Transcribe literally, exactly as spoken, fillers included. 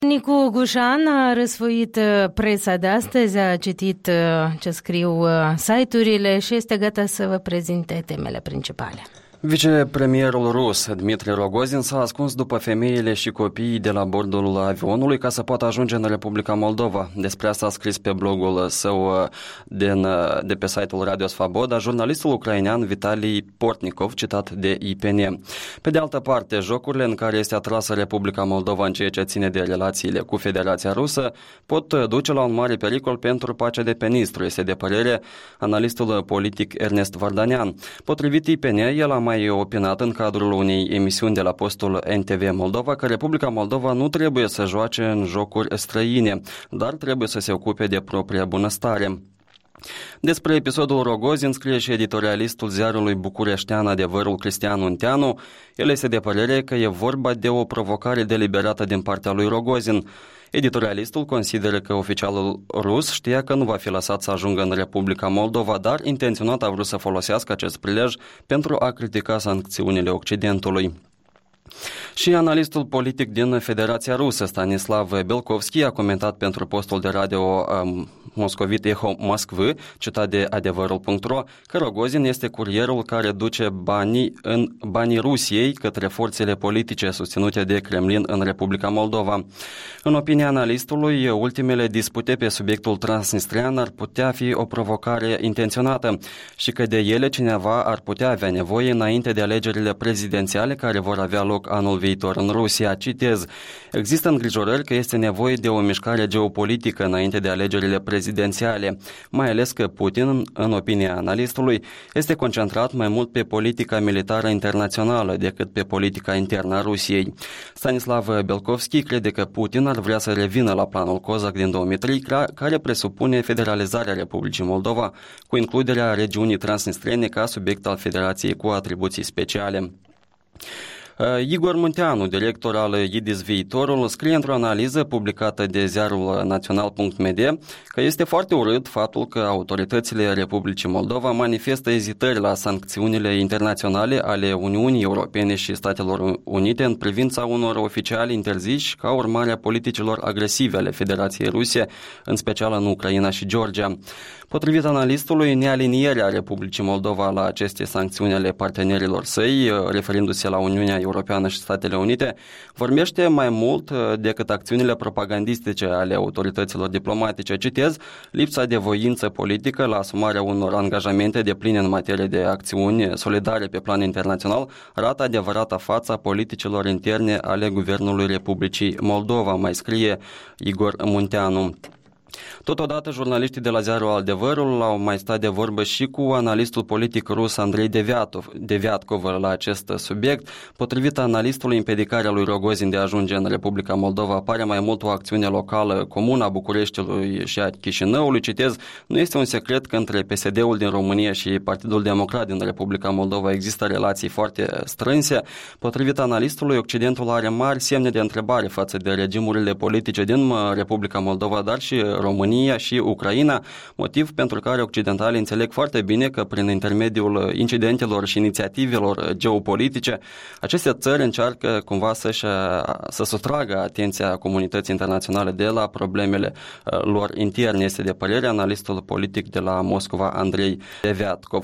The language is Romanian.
Nicu Gușan a răsfoit presa de astăzi, a citit ce scriu site-urile și este gata să vă prezinte temele principale. Vicepremierul rus Dmitri Rogozin s-a ascuns după femeile și copiii de la bordul avionului ca să poată ajunge în Republica Moldova. Despre asta a scris pe blogul său din, de pe site-ul Radio Svaboda jurnalistul ucrainean Vitali Portnikov, citat de I P N. Pe de altă parte, jocurile în care este atrasă Republica Moldova în ceea ce ține de relațiile cu Federația Rusă pot duce la un mare pericol pentru pacea de pe Nistru, este de părere analistul politic Ernest Vardanian. Potrivit I P N, el a mai opinat în cadrul unei emisiuni de la postul N T V Moldova că Republica Moldova nu trebuie să joace în jocuri străine, dar trebuie să se ocupe de propria bunăstare. Despre episodul Rogozin scrie și editorialistul ziarului bucureștean Adevărul Cristian Unteanu. El este de părere că e vorba de o provocare deliberată din partea lui Rogozin. Editorialistul consideră că oficialul rus știa că nu va fi lăsat să ajungă în Republica Moldova, dar intenționat a vrut să folosească acest prilej pentru a critica sancțiunile Occidentului. Și analistul politic din Federația Rusă, Stanislav Belkovski, a comentat pentru postul de radio um, moscovit Eho Moskvы, citat de adevărul punct ro, că Rogozin este curierul care duce banii, în, banii Rusiei către forțele politice susținute de Kremlin în Republica Moldova. În opinia analistului, ultimele dispute pe subiectul transnistrian ar putea fi o provocare intenționată și că de ele cineva ar putea avea nevoie înainte de alegerile prezidențiale care vor avea loc anul viitor în Rusia. Citez: există îngrijorări că este nevoie de o mișcare geopolitică înainte de alegerile prezidențiale, mai ales că Putin, în opinia analistului, este concentrat mai mult pe politica militară internațională decât pe politica internă a Rusiei. Stanislav Belkovski crede că Putin ar vrea să revină la planul Kozak din două mii trei, care presupune federalizarea Republicii Moldova cu includerea regiunii transnistrene ca subiect al Federației cu atribuții speciale. Igor Munteanu, director al I D I S Viitorul, scrie într-o analiză publicată de ziarul național punct m d că este foarte urât faptul că autoritățile Republicii Moldova manifestă ezitări la sancțiunile internaționale ale Uniunii Europene și Statelor Unite în privința unor oficiali interziși ca urmare a politicilor agresive ale Federației Ruse, în special în Ucraina și Georgia. Potrivit analistului, nealinierea Republicii Moldova la aceste sancțiuni ale partenerilor săi, referindu-se la Uniunea Europeană și Statele Unite, vorbește mai mult decât acțiunile propagandistice ale autorităților diplomatice. Citez: lipsa de voință politică la asumarea unor angajamente de pline în materie de acțiuni solidare pe plan internațional arată adevărata fața politicilor interne ale Guvernului Republicii Moldova, mai scrie Igor Munteanu. Totodată, jurnaliștii de la ziarul Adevărul au mai stat de vorbă și cu analistul politic rus Andrei Deviatkov la acest subiect. Potrivit analistului, împiedicarea lui Rogozin de a ajunge în Republica Moldova pare mai mult o acțiune locală comună a Bucureștiului și a Chișinăului. Citez: nu este un secret că între P S D-ul din România și Partidul Democrat din Republica Moldova există relații foarte strânse. Potrivit analistului, Occidentul are mari semne de întrebare față de regimurile politice din Republica Moldova, dar și România și Ucraina, motiv pentru care occidentalii înțeleg foarte bine că prin intermediul incidentelor și inițiativelor geopolitice, aceste țări încearcă cumva să-și, să sustragă atenția comunității internaționale de la problemele lor interne. Este de părere analistul politic de la Moscova Andrei Deviatkov.